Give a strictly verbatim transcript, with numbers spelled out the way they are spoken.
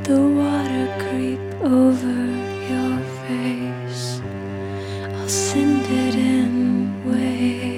the water creep over your face. I'll send it in waves.